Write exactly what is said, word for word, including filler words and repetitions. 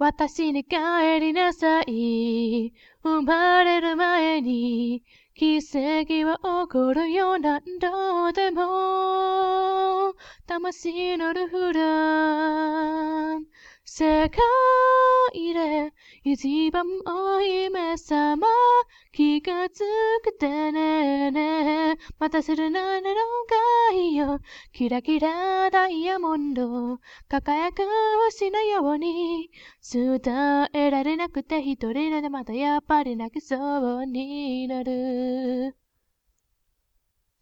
私に帰りなさい。生まれる前に奇跡は起こるよ何度でも。魂のルフラン。世界で一番お姫様。気がつくてねね。待たせるなねの願いよ。キラキラダイヤモンド。輝く星のように。伝えられなくて一人でまたやっぱり泣きそうになる。